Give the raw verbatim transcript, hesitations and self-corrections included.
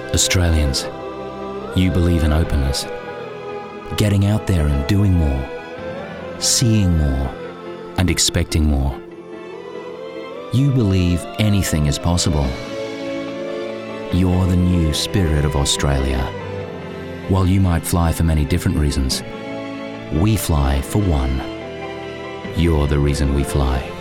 Australians, you believe in openness, getting out there and doing more, seeing more and expecting more. You believe anything is possible. You're the new spirit of Australia. While you might fly for many different reasons, we fly for one. You're the reason we fly.